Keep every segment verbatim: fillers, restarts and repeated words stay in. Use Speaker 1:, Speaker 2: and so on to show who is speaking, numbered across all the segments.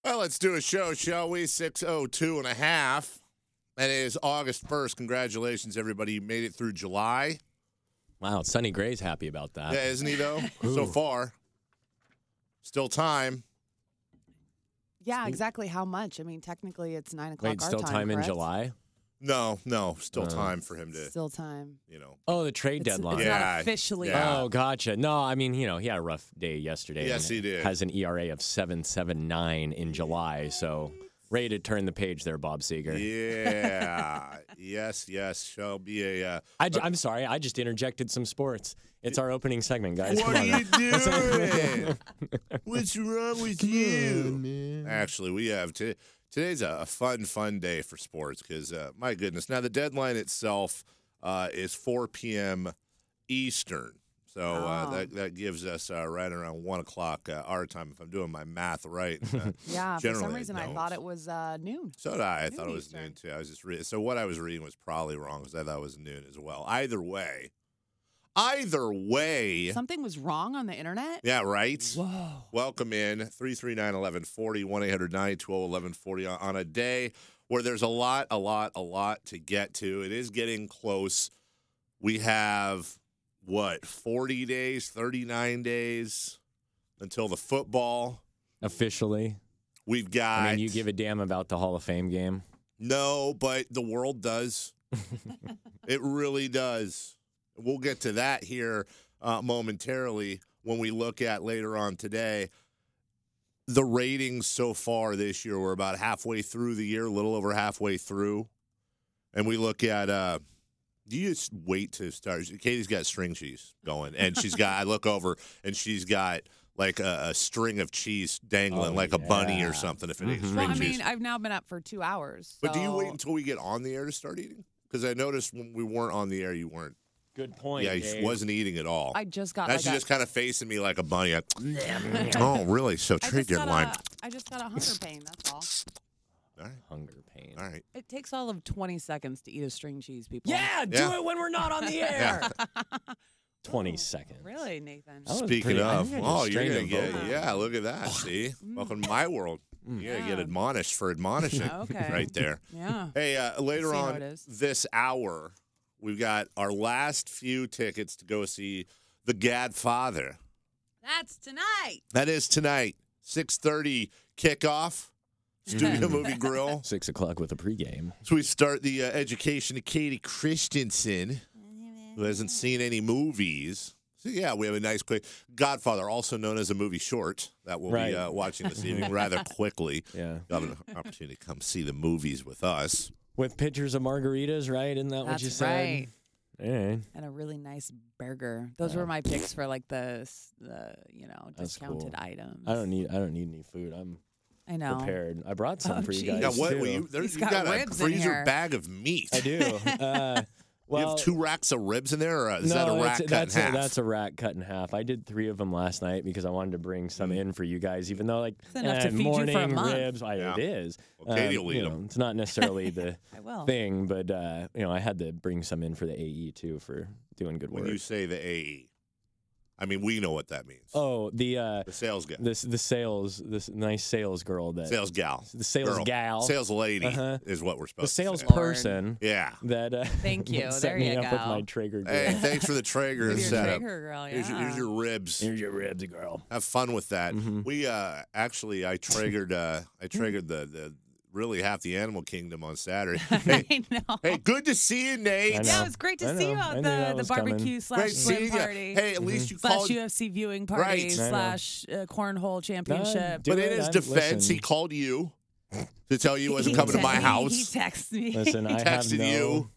Speaker 1: Well, let's do a show, shall we? six oh two and a half. And it is August first. Congratulations, everybody. You made it through July.
Speaker 2: Wow, Sonny Gray's happy about that.
Speaker 1: Yeah, isn't he, though? So far. Still time.
Speaker 3: Yeah, exactly how much? I mean, technically it's nine o'clock
Speaker 2: Wait,
Speaker 3: our
Speaker 2: still
Speaker 3: time,
Speaker 2: time in
Speaker 3: correct?
Speaker 2: July?
Speaker 1: No, no. Still
Speaker 2: Uh,
Speaker 1: time for him to,
Speaker 3: Still time.
Speaker 1: you know.
Speaker 2: Oh, the trade
Speaker 3: It's,
Speaker 2: deadline.
Speaker 3: it's
Speaker 1: Yeah,
Speaker 3: not officially
Speaker 1: yeah.
Speaker 3: up.
Speaker 2: Oh, gotcha. No, I mean, you know, he had a rough day yesterday.
Speaker 1: Yes,
Speaker 2: and
Speaker 1: he did.
Speaker 2: Has an E R A of seven seven nine in July, so ready to turn the page there, Bob Seeger.
Speaker 1: Yeah. yes, yes. Shall be a. Uh,
Speaker 2: I, am sorry, I just interjected some sports. It's our opening segment, guys.
Speaker 1: what
Speaker 2: Come
Speaker 1: are
Speaker 2: on
Speaker 1: you
Speaker 2: now.
Speaker 1: doing? What's wrong with you? Actually, we have to. Today's a, a fun, fun day for sports because, uh, my goodness. Now, the deadline itself uh, is four p.m. Eastern. So uh,
Speaker 3: Oh.
Speaker 1: that, that gives us uh, right around one o'clock uh, our time, if I'm doing my math right. Uh,
Speaker 3: Yeah, for
Speaker 1: Generally,
Speaker 3: some
Speaker 1: I
Speaker 3: reason I,
Speaker 1: don't.
Speaker 3: thought it was uh, noon.
Speaker 1: so did I. I
Speaker 3: Noon
Speaker 1: thought it was
Speaker 3: Eastern.
Speaker 1: noon, too. I was just reading. So what I was reading was probably wrong because I thought it was noon as well. Either way. Either way.
Speaker 3: Something was wrong on the internet?
Speaker 1: Yeah, right?
Speaker 3: Whoa.
Speaker 1: Welcome in, three three nine, one one four zero, one eight hundred nine two zero one one four zero on a day where there's a lot, a lot, a lot to get to. It is getting close. We have, what, forty days, thirty-nine days until the football.
Speaker 2: Officially.
Speaker 1: We've got.
Speaker 2: I mean, you give a damn about the Hall of Fame game?
Speaker 1: No, but the world does. It really does. We'll get to that here uh, momentarily when we look at later on today. The ratings so far this year, we're about halfway through the year, a little over halfway through. And we look at, uh, do you just wait to start? Katie's got string cheese going. And she's got, I look over, and she's got like a, a string of cheese dangling
Speaker 2: Oh,
Speaker 1: like a bunny
Speaker 2: yeah.
Speaker 1: or something if it ain't
Speaker 2: Mhm.
Speaker 1: string
Speaker 3: Well, I
Speaker 1: cheese.
Speaker 3: mean, I've now been up for two hours.
Speaker 1: But do you
Speaker 3: so-
Speaker 1: wait until we get on the air to start eating? Because I noticed when we weren't on the air, you weren't.
Speaker 2: Good point,
Speaker 1: Yeah, he
Speaker 2: Dave.
Speaker 1: wasn't eating at all.
Speaker 3: I just got
Speaker 1: Now
Speaker 3: like
Speaker 1: she's
Speaker 3: a,
Speaker 1: just kind of facing me like a bunny. I- oh, really? So
Speaker 3: I
Speaker 1: trade
Speaker 3: just got
Speaker 1: deadline.
Speaker 3: a, I just got a hunger pain, that's all.
Speaker 1: All right.
Speaker 2: Hunger pain.
Speaker 1: All right.
Speaker 3: It takes all of twenty seconds to eat a string cheese, people.
Speaker 2: Yeah, do
Speaker 1: Yeah.
Speaker 2: it when we're not on the air. twenty seconds.
Speaker 3: Really, Nathan?
Speaker 2: That was
Speaker 1: Speaking
Speaker 2: pretty- I
Speaker 1: of,
Speaker 2: think I just
Speaker 1: oh, you're
Speaker 2: strained
Speaker 1: gonna
Speaker 2: a
Speaker 1: get
Speaker 2: vocal.
Speaker 1: yeah. Look at that. See, welcome to my world. You're gonna get
Speaker 3: Yeah.
Speaker 1: admonished for admonishing
Speaker 3: Okay.
Speaker 1: right there.
Speaker 3: Yeah.
Speaker 1: Hey, uh, later
Speaker 3: See how
Speaker 1: on
Speaker 3: it is.
Speaker 1: this hour, we've got our last few tickets to go see The Godfather.
Speaker 3: That's tonight.
Speaker 1: That is tonight, six thirty kickoff. Studio Movie Grill.
Speaker 2: Six o'clock with a pregame.
Speaker 1: So we start the uh, education of Katie Christensen, who hasn't seen any movies. So yeah, we have a nice quick Godfather, also known as a movie short, that we'll
Speaker 2: Right.
Speaker 1: be uh, watching this evening rather quickly.
Speaker 2: Yeah.
Speaker 1: You'll have an opportunity to come see the movies with us.
Speaker 2: With pictures of margaritas, right? Isn't that what
Speaker 3: That's
Speaker 2: you said?
Speaker 3: right.
Speaker 2: All right.
Speaker 3: And a really nice burger. Those
Speaker 2: Yeah.
Speaker 3: were my picks for like the, s- the you know,
Speaker 2: That's
Speaker 3: discounted
Speaker 2: cool.
Speaker 3: items.
Speaker 2: I don't need I don't need any food. I'm
Speaker 3: I know.
Speaker 2: prepared. I brought some
Speaker 3: Oh,
Speaker 2: for you
Speaker 3: geez.
Speaker 2: guys.
Speaker 1: Now, what
Speaker 2: too.
Speaker 1: will you? There's
Speaker 3: He's
Speaker 1: you
Speaker 3: got
Speaker 1: got a
Speaker 3: ribs in
Speaker 1: freezer
Speaker 3: here.
Speaker 1: bag of meat.
Speaker 2: I do. Uh, well,
Speaker 1: you have two racks of ribs in there, or is
Speaker 2: no,
Speaker 1: that a rack
Speaker 2: it's,
Speaker 1: cut
Speaker 2: that's
Speaker 1: in
Speaker 2: a,
Speaker 1: half?
Speaker 2: that's a rack cut in half. I did three of them last night because I wanted to bring some in for you guys, even though like
Speaker 3: It's enough to
Speaker 2: eh,
Speaker 3: feed you for a
Speaker 2: morning
Speaker 3: month.
Speaker 2: ribs. I,
Speaker 1: Yeah.
Speaker 2: It is.
Speaker 1: Well, Katie
Speaker 2: Um,
Speaker 1: will
Speaker 2: you
Speaker 1: eat
Speaker 2: know,
Speaker 1: 'em.
Speaker 2: It's not necessarily the
Speaker 3: I will.
Speaker 2: thing, but uh, you know, I had to bring some in for the A E too for doing good
Speaker 1: when
Speaker 2: work.
Speaker 1: you say the A E, I mean we know what that means.
Speaker 2: Oh, the uh,
Speaker 1: The sales guy,
Speaker 2: this the sales this nice sales girl that
Speaker 1: sales gal,
Speaker 2: the sales
Speaker 1: girl.
Speaker 2: gal,
Speaker 1: sales lady
Speaker 2: Uh-huh.
Speaker 1: is what we're
Speaker 2: the
Speaker 1: supposed
Speaker 2: sales
Speaker 1: to say.
Speaker 2: person
Speaker 1: Yeah.
Speaker 2: that uh,
Speaker 3: Thank you.
Speaker 2: set
Speaker 3: There
Speaker 2: me
Speaker 3: you
Speaker 2: up with
Speaker 3: go.
Speaker 2: my Traeger grill.
Speaker 1: Hey, thanks for the Traeger
Speaker 3: With your
Speaker 1: setup.
Speaker 3: Traeger girl, yeah.
Speaker 1: Here's, your, here's your ribs.
Speaker 2: Here's your ribs, girl.
Speaker 1: Have fun with that.
Speaker 2: Mhm.
Speaker 1: We uh actually I triggered uh I triggered the the really half the animal kingdom on Saturday. Hey,
Speaker 3: I know.
Speaker 1: hey, good to see you, Nate.
Speaker 2: I know.
Speaker 3: Yeah, it was great to
Speaker 2: I
Speaker 3: see
Speaker 2: know.
Speaker 3: you
Speaker 2: I
Speaker 3: at
Speaker 2: knew that
Speaker 3: the, the
Speaker 2: was
Speaker 3: barbecue
Speaker 2: coming.
Speaker 3: slash
Speaker 1: Great
Speaker 3: swim
Speaker 1: seeing you.
Speaker 3: party.
Speaker 1: Hey, at least you
Speaker 3: Slash
Speaker 1: called.
Speaker 3: U F C viewing party
Speaker 1: Right. I
Speaker 2: know.
Speaker 3: slash uh, cornhole championship.
Speaker 2: Do
Speaker 1: But in
Speaker 2: it.
Speaker 1: his
Speaker 2: I'm-
Speaker 1: defense, he
Speaker 2: listen.
Speaker 1: called you to tell you he wasn't
Speaker 3: He
Speaker 1: coming to
Speaker 3: te-
Speaker 1: my
Speaker 3: he-
Speaker 1: house.
Speaker 3: He texted me.
Speaker 2: Listen, I have
Speaker 1: texted
Speaker 2: no,
Speaker 1: you.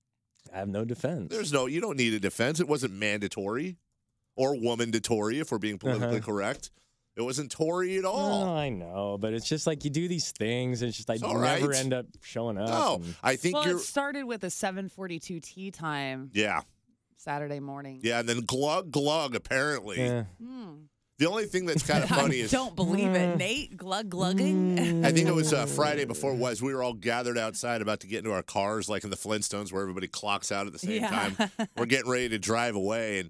Speaker 2: I have no defense.
Speaker 1: There's no, you don't need a defense. It wasn't mandatory or womandatory, if we're being politically
Speaker 2: Uh-huh.
Speaker 1: correct. It wasn't Tory at all.
Speaker 2: Oh, I know, but it's just like you do these things. And it's just I
Speaker 1: It's all
Speaker 2: never
Speaker 1: right.
Speaker 2: end up showing up.
Speaker 1: No,
Speaker 2: and-
Speaker 1: I think
Speaker 3: well,
Speaker 1: you're.
Speaker 3: it started with a seven forty-two tea time
Speaker 1: Yeah,
Speaker 3: Saturday morning.
Speaker 1: yeah, and then glug glug. Apparently,
Speaker 2: yeah.
Speaker 3: Hmm.
Speaker 1: the only thing that's kind of funny
Speaker 3: I
Speaker 1: is
Speaker 3: don't believe it, Nate. Glug glugging.
Speaker 1: I think it was uh, Friday before it was. We were all gathered outside about to get into our cars, like in the Flintstones, where everybody clocks out at the same
Speaker 3: Yeah.
Speaker 1: time. We're getting ready to drive away, and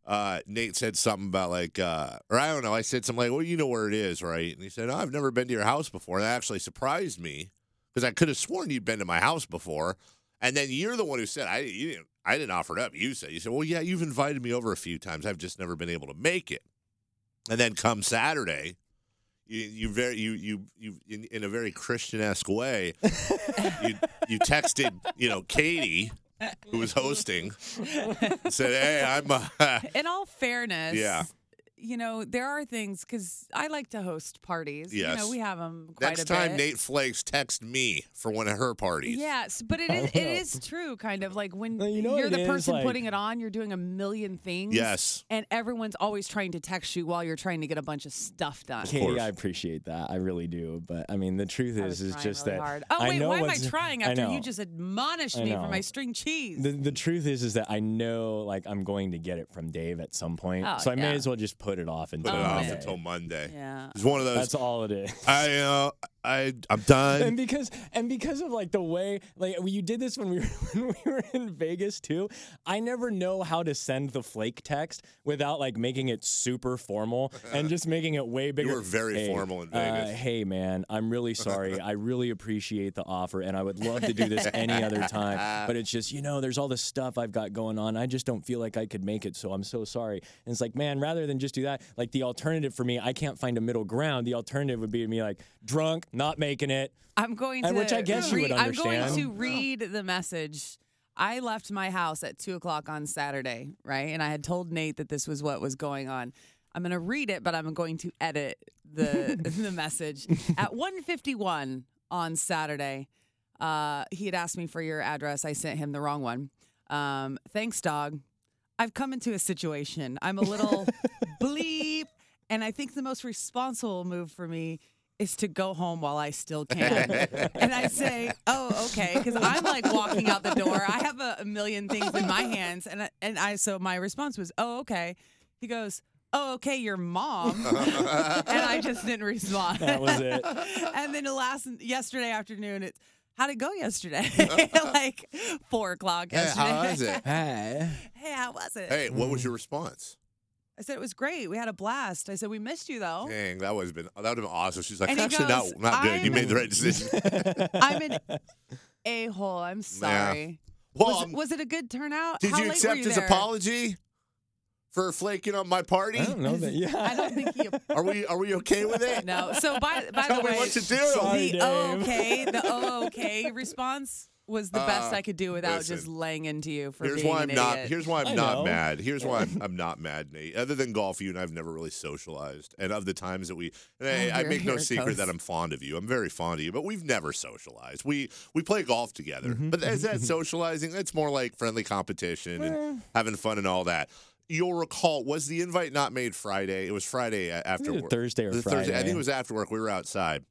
Speaker 1: uh, Nate said something about like, uh, or I don't know. I said something like, well, you know where it is, right? And he said, oh, I've never been to your house before. And that actually surprised me because I could have sworn you'd been to my house before. And then you're the one who said, I, you didn't, I didn't offer it up. You said, you said, well, yeah, you've invited me over a few times. I've just never been able to make it. And then come Saturday, you, you very, you, you, you, in, in a very Christian-esque way, you, you texted, you know, Katie, who was hosting, and said, hey, I'm, uh,
Speaker 3: In all fairness,
Speaker 1: yeah.
Speaker 3: you know, there are things, because I like to host parties.
Speaker 1: Yes.
Speaker 3: You know, we have them quite
Speaker 1: Next
Speaker 3: a
Speaker 1: time
Speaker 3: bit.
Speaker 1: Nate Flakes text me for one of her parties.
Speaker 3: Yes, but it is it is true, kind of like when
Speaker 2: Well, you know
Speaker 3: you're
Speaker 2: what
Speaker 3: the
Speaker 2: it is,
Speaker 3: person
Speaker 2: like-
Speaker 3: putting it on, you're doing a million things.
Speaker 1: Yes.
Speaker 3: And everyone's always trying to text you while you're trying to get a bunch of stuff done.
Speaker 2: Katie,
Speaker 1: course.
Speaker 2: I appreciate that. I really do. But I mean, the truth
Speaker 3: I
Speaker 2: is,
Speaker 3: was
Speaker 2: is
Speaker 3: trying
Speaker 2: just
Speaker 3: really
Speaker 2: that.
Speaker 3: hard. Oh
Speaker 2: I
Speaker 3: wait,
Speaker 2: know
Speaker 3: why am I
Speaker 2: what's-
Speaker 3: trying
Speaker 2: I
Speaker 3: after
Speaker 2: know.
Speaker 3: you just admonished
Speaker 2: I
Speaker 3: me for
Speaker 2: know.
Speaker 3: my string cheese?
Speaker 2: The, the truth is, is that I know, like, I'm going to get it from Dave at some point,
Speaker 3: Oh,
Speaker 2: so I may
Speaker 3: yeah.
Speaker 2: as well just put it off until
Speaker 1: Put it
Speaker 3: Oh,
Speaker 1: off
Speaker 2: Monday.
Speaker 3: man.
Speaker 1: until Monday.
Speaker 3: yeah.
Speaker 1: It's one of those.
Speaker 2: That's all it is.
Speaker 1: I, uh, I, I'm done.
Speaker 2: And because and because of like the way like you did this when we were when we were in Vegas too, I never know how to send the flake text without like making it super formal and just making it way bigger.
Speaker 1: were very
Speaker 2: Hey,
Speaker 1: formal in
Speaker 2: uh,
Speaker 1: Vegas.
Speaker 2: hey man, I'm really sorry. I really appreciate the offer, and I would love to do this any other time. But it's just you know, there's all this stuff I've got going on. I just don't feel like I could make it, so I'm so sorry. And it's like, man, rather than just do that, like the alternative for me, I can't find a middle ground. The alternative would be me like drunk, not making it.
Speaker 3: I'm going to
Speaker 2: And which I guess you would
Speaker 3: read, I'm going
Speaker 2: understand.
Speaker 3: to read the message. I left my house at two o'clock on Saturday, right? And I had told Nate that this was what was going on. I'm going to read it, but I'm going to edit the the message. At one fifty-one on Saturday, uh, he had asked me for your address. I sent him the wrong one. Um, thanks, dog. I've come into a situation. I'm a little bleep, and I think the most responsible move for me is to go home while I still can. And I say, oh, okay, because I'm like walking out the door. I have a, a million things in my hands, and I, and I so my response was, oh, okay. He goes, oh, okay, your mom, and I just didn't respond.
Speaker 2: That was it.
Speaker 3: And then the last yesterday afternoon, it's how'd it go yesterday? Like four o'clock
Speaker 1: Hey,
Speaker 3: yesterday.
Speaker 1: how was it?
Speaker 2: Hey.
Speaker 3: Hey, how was it?
Speaker 1: Hey, what was your response?
Speaker 3: I said it was great. We had a blast. I said we missed you though.
Speaker 1: Dang, that would have been that would have been awesome. She's like,
Speaker 3: And he
Speaker 1: actually,
Speaker 3: goes,
Speaker 1: not not good. You
Speaker 3: I'm-
Speaker 1: made the right decision.
Speaker 3: I'm an a hole. I'm sorry.
Speaker 1: Well,
Speaker 3: was, it, was it a good turnout?
Speaker 1: did
Speaker 3: How
Speaker 1: you
Speaker 3: late
Speaker 1: accept
Speaker 3: were you
Speaker 1: his
Speaker 3: there?
Speaker 1: apology for flaking on my party?
Speaker 2: I don't know that. Yeah.
Speaker 3: I don't think he.
Speaker 1: Are we are we okay with it?
Speaker 3: No. So by by
Speaker 1: Tell
Speaker 3: the
Speaker 1: me
Speaker 3: way,
Speaker 1: what to do.
Speaker 2: Sorry,
Speaker 3: the
Speaker 2: Dave.
Speaker 3: oh okay, the oh okay response was the best
Speaker 1: Uh,
Speaker 3: I could do without
Speaker 1: listen.
Speaker 3: just laying into you for
Speaker 1: Here's
Speaker 3: being
Speaker 1: why
Speaker 3: an
Speaker 1: I'm not.
Speaker 3: idiot.
Speaker 1: Here's why I'm
Speaker 2: I
Speaker 1: not
Speaker 2: know.
Speaker 1: mad. Here's why I'm, I'm not mad, Nate. Other than golf, you and I've never really socialized. And of the times that we, and I,
Speaker 3: Oh,
Speaker 1: I
Speaker 3: here-
Speaker 1: make no
Speaker 3: here it
Speaker 1: secret
Speaker 3: goes.
Speaker 1: that I'm fond of you. I'm very fond of you, but we've never socialized. We we play golf together,
Speaker 2: Mm-hmm.
Speaker 1: but is that socializing? It's more like friendly competition and having fun and all that. You'll recall, was the invite not made Friday? It was Friday a- after
Speaker 2: Either
Speaker 1: work.
Speaker 2: Thursday or
Speaker 1: The Thursday. I
Speaker 2: Friday.
Speaker 1: think it was after work. We were outside.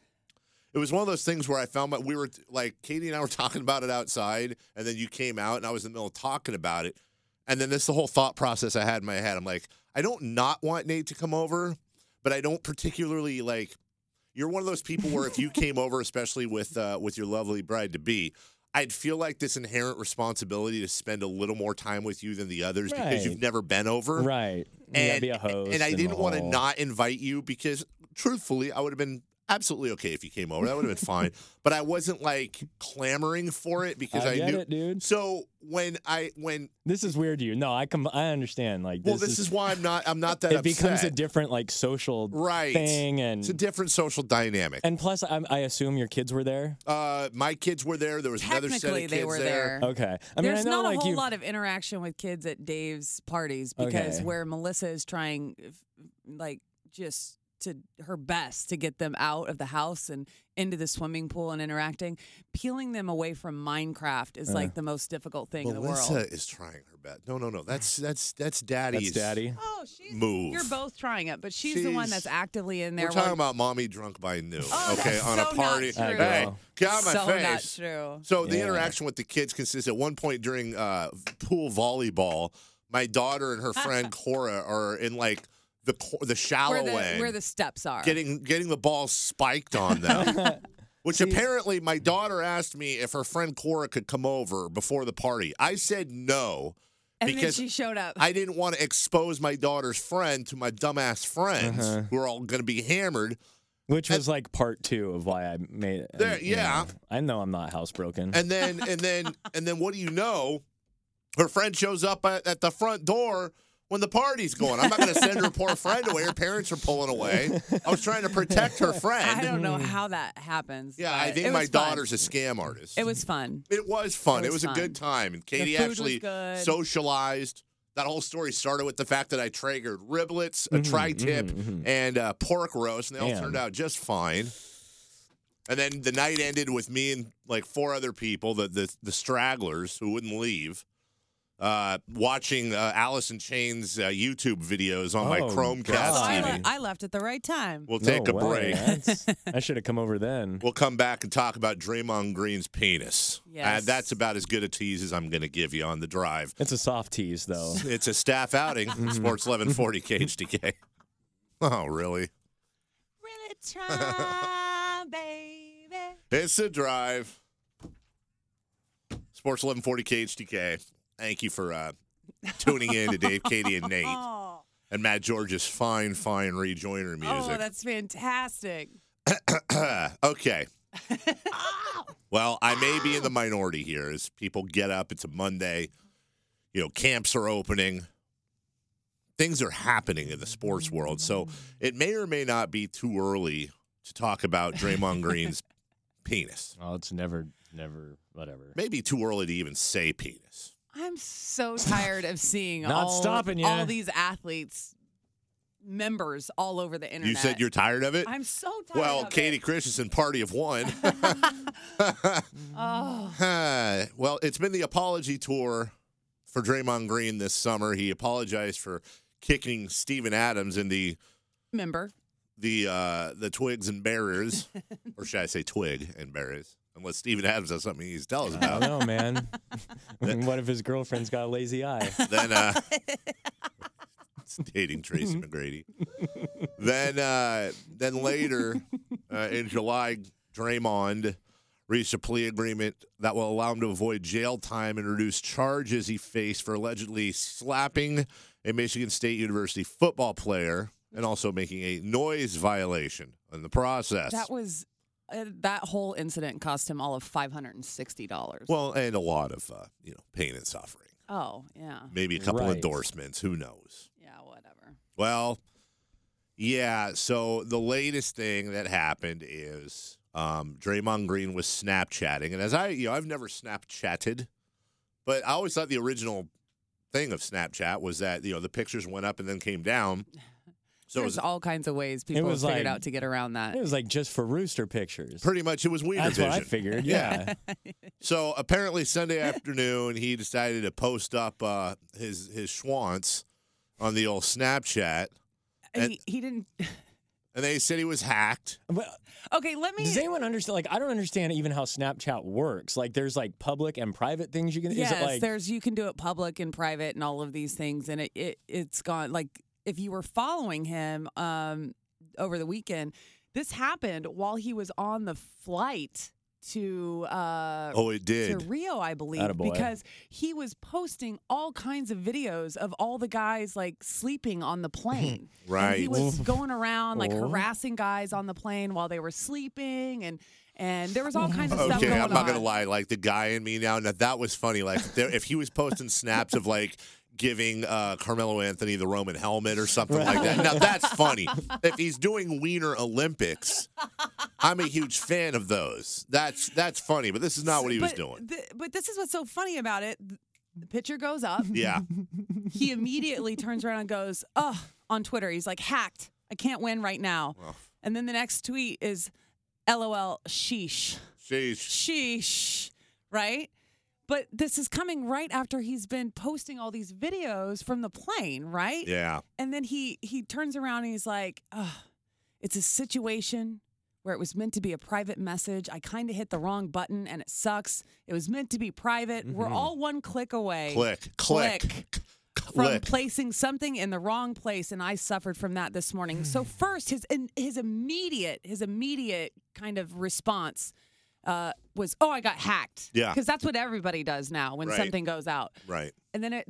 Speaker 1: It was one of those things where I found my, we were like, Katie and I were talking about it outside, and then you came out, and I was in the middle of talking about it. And then this the whole thought process I had in my head. I'm like, I don't not want Nate to come over, but I don't particularly like, you're one of those people where if you came over, especially with uh, with your lovely bride to be, I'd feel like this inherent responsibility to spend a little more time with you than the others because
Speaker 2: Right.
Speaker 1: you've never been over.
Speaker 2: Right. You gotta
Speaker 1: And,
Speaker 2: be a host.
Speaker 1: and I
Speaker 2: in
Speaker 1: didn't
Speaker 2: the
Speaker 1: want to
Speaker 2: whole-
Speaker 1: not invite you because, truthfully, I would have been absolutely okay if you came over. That would have been fine. But I wasn't like clamoring for it because I,
Speaker 2: I get
Speaker 1: knew.
Speaker 2: it, dude.
Speaker 1: So when I when
Speaker 2: This is weird to you. No, I com- I understand. Like,
Speaker 1: well, this is why I'm not. I'm not that
Speaker 2: it
Speaker 1: upset.
Speaker 2: becomes a different like social
Speaker 1: right
Speaker 2: thing, and
Speaker 1: It's a different social dynamic.
Speaker 2: and plus, I, I assume your kids were there.
Speaker 1: Uh, my kids were there. There was another set of
Speaker 3: Technically,
Speaker 1: kids
Speaker 3: they were
Speaker 1: there.
Speaker 3: there.
Speaker 2: Okay, I mean,
Speaker 3: There's
Speaker 2: I know
Speaker 3: not
Speaker 2: like
Speaker 3: a whole
Speaker 2: you.
Speaker 3: lot of interaction with kids at Dave's parties because
Speaker 2: Okay.
Speaker 3: where Melissa is trying, f- like, just to her best to get them out of the house and into the swimming pool and interacting, peeling them away from Minecraft is
Speaker 2: Uh.
Speaker 3: like the most difficult thing in the
Speaker 1: Melissa
Speaker 3: world.
Speaker 1: is trying her best. No, no, no. That's that's that's daddy's
Speaker 2: That's daddy.
Speaker 3: Oh, she's
Speaker 1: move.
Speaker 3: You're both trying it, but she's, the one
Speaker 1: She's-
Speaker 3: that's actively in there.
Speaker 1: We're talking
Speaker 3: while-
Speaker 1: about mommy drunk by noon.
Speaker 3: Oh,
Speaker 1: okay,
Speaker 3: that's
Speaker 1: on
Speaker 3: so
Speaker 1: a
Speaker 3: not
Speaker 1: party.
Speaker 3: true.
Speaker 1: Hey,
Speaker 2: Girl.
Speaker 1: get out of my
Speaker 3: so
Speaker 1: face.
Speaker 3: not true.
Speaker 1: So the
Speaker 2: Yeah.
Speaker 1: interaction with the kids consists at one point during uh, pool volleyball. My daughter and her friend Cora are in like the co- the shallow
Speaker 3: Where the,
Speaker 1: end,
Speaker 3: where the steps are.
Speaker 1: getting getting the ball spiked on them. Which apparently my daughter asked me if her friend Cora could come over before the party. I said no
Speaker 3: And then
Speaker 1: because
Speaker 3: she showed up.
Speaker 1: I didn't want to expose my daughter's friend to my dumbass friends
Speaker 2: Uh-huh.
Speaker 1: who are all going to be hammered.
Speaker 2: Which was like part two of why I made it.
Speaker 1: There-
Speaker 2: And, you
Speaker 1: yeah.
Speaker 2: know, I know I'm not housebroken.
Speaker 1: And then, and then, and then, what do you know? Her friend shows up at, at the front door when the party's going. I'm not going to send her poor friend away. Her parents are pulling away. I was trying to protect her friend.
Speaker 3: I don't know how that happens.
Speaker 1: Yeah,
Speaker 3: but
Speaker 1: I think
Speaker 3: it
Speaker 1: my
Speaker 3: was fun.
Speaker 1: daughter's a scam artist.
Speaker 3: It was fun.
Speaker 1: It was fun.
Speaker 3: It
Speaker 1: It
Speaker 3: was
Speaker 1: was, a
Speaker 3: fun.
Speaker 1: good time. And Katie
Speaker 3: food was
Speaker 1: actually
Speaker 3: good.
Speaker 1: socialized. That whole story started with the fact that I traegered riblets, a tri-tip,
Speaker 2: mhm.
Speaker 1: and uh, pork roast, and they all
Speaker 2: Damn.
Speaker 1: turned out just fine. And then the night ended with me and like four other people, the the, the stragglers who wouldn't leave, uh, watching uh, Alice in Chains uh, YouTube videos on my
Speaker 2: Oh,
Speaker 1: Chromecast
Speaker 2: God.
Speaker 3: So I,
Speaker 1: T V.
Speaker 3: le- I left at the right time.
Speaker 1: We'll take
Speaker 2: No
Speaker 1: a
Speaker 2: way.
Speaker 1: break.
Speaker 2: That's- I should have come over then.
Speaker 1: We'll come back and talk about Draymond Green's penis.
Speaker 3: Yes.
Speaker 1: Uh, that's about as good a tease as I'm going to give you on the drive.
Speaker 2: It's a soft tease, though.
Speaker 1: It's a staff outing. Sports eleven forty K H D K. Oh, really?
Speaker 3: Really try, baby.
Speaker 1: It's a drive. Sports eleven forty K H D K. Thank you for uh, tuning in to Dave, Katie, and Nate.
Speaker 3: Oh,
Speaker 1: And Matt George's fine, fine rejoiner
Speaker 3: oh,
Speaker 1: music.
Speaker 3: that's fantastic.
Speaker 1: Okay. Well, I may be in the minority here as people get up. It's a Monday. You know, camps are opening. Things are happening in the sports world. So it may or may not be too early to talk about Draymond Green's penis.
Speaker 2: Oh, it's never, never, whatever.
Speaker 1: Maybe too early to even say penis.
Speaker 3: I'm so tired of seeing
Speaker 2: Not
Speaker 3: all,
Speaker 2: stopping ya.
Speaker 3: all these athletes, members all over the internet.
Speaker 1: You said you're tired of it?
Speaker 3: I'm so tired
Speaker 1: Well,
Speaker 3: of
Speaker 1: Katie
Speaker 3: it.
Speaker 1: Christensen, party of one.
Speaker 3: Oh,
Speaker 1: Well, it's been the apology tour for Draymond Green this summer. He apologized for kicking Steven Adams in the
Speaker 3: member.
Speaker 1: the uh, the twigs and bearers, or should I say twig and bearers? Unless Steven Adams has something he needs to tell us
Speaker 2: I don't
Speaker 1: about.
Speaker 2: know, man. What if his girlfriend's got a lazy eye?
Speaker 1: Then uh, it's dating Tracy McGrady. then uh, then later uh, in July, Draymond reached a plea agreement that will allow him to avoid jail time and reduce charges he faced for allegedly slapping a Michigan State University football player and also making a noise violation in the process.
Speaker 3: That was uh, that whole incident cost him all of five hundred and sixty dollars.
Speaker 1: Well, and a lot of uh, you know pain and suffering.
Speaker 3: Oh yeah,
Speaker 1: Maybe a couple
Speaker 2: Right.
Speaker 1: endorsements. Who knows?
Speaker 3: yeah, whatever.
Speaker 1: Well, yeah. So the latest thing that happened is um, Draymond Green was Snapchatting, and as I, you know, I've never Snapchatted, but I always thought the original thing of Snapchat was that you know the pictures went up and then came down. So it
Speaker 3: There's
Speaker 1: was
Speaker 3: all kinds of ways people have
Speaker 2: was
Speaker 3: figured
Speaker 2: like-
Speaker 3: out to get around that.
Speaker 2: It was like just for rooster pictures.
Speaker 1: pretty much it was Wiener
Speaker 2: That's
Speaker 1: Vision.
Speaker 2: what I figured. Yeah.
Speaker 1: So apparently Sunday afternoon he decided to post up uh, his his schwantz on the old Snapchat, and-
Speaker 3: he, he didn't.
Speaker 1: and they said he was hacked.
Speaker 2: But
Speaker 3: Okay, let me.
Speaker 2: does anyone understand? Like, I don't understand even how Snapchat works. Like, there's like public and private things you can.
Speaker 3: Yes,
Speaker 2: is it like?
Speaker 3: there's you can do it public and private and all of these things, and it, it it's gone. Like if you were following him um, over the weekend, this happened while he was on the flight to uh,
Speaker 1: Oh, it
Speaker 3: to
Speaker 1: did.
Speaker 3: Rio, I believe,
Speaker 2: Attaboy.
Speaker 3: because he was posting all kinds of videos of all the guys like sleeping on the plane.
Speaker 1: Right.
Speaker 3: And he was going around like
Speaker 2: Oh.
Speaker 3: harassing guys on the plane while they were sleeping, and and there was all kinds of stuff
Speaker 1: Okay,
Speaker 3: going
Speaker 1: I'm not
Speaker 3: on.
Speaker 1: gonna lie. Like the guy in me now, now that was funny. Like there, if he was posting snaps of like giving uh, Carmelo Anthony the Roman helmet or something like that, now that's funny. If he's doing Wiener Olympics, I'm a huge fan of those. That's that's funny. But this is not what he was
Speaker 3: but,
Speaker 1: doing.
Speaker 3: th- but this is what's so funny about it. The picture goes up.
Speaker 1: Yeah.
Speaker 3: He immediately turns around and goes, "Oh!" on Twitter. He's like, "Hacked. I can't win right now."
Speaker 1: Well.
Speaker 3: And then the next tweet is, "LOL. Sheesh.
Speaker 1: Sheesh.
Speaker 3: Sheesh." Right. But this is coming right after he's been posting all these videos from the plane, right?
Speaker 1: Yeah.
Speaker 3: And then he he turns around and he's like, oh, it's a situation where it was meant to be a private message. I kind of hit the wrong button and it sucks. It was meant to be private. We're all one click away
Speaker 1: Click. Click.
Speaker 3: from
Speaker 1: Click.
Speaker 3: placing something in the wrong place, and I suffered from that this morning. So first, his in, his immediate his immediate kind of response uh, was, "Oh, I got hacked."
Speaker 1: Yeah.
Speaker 3: because that's what everybody does now when
Speaker 1: Right.
Speaker 3: something goes out.
Speaker 1: Right.
Speaker 3: And then it, then he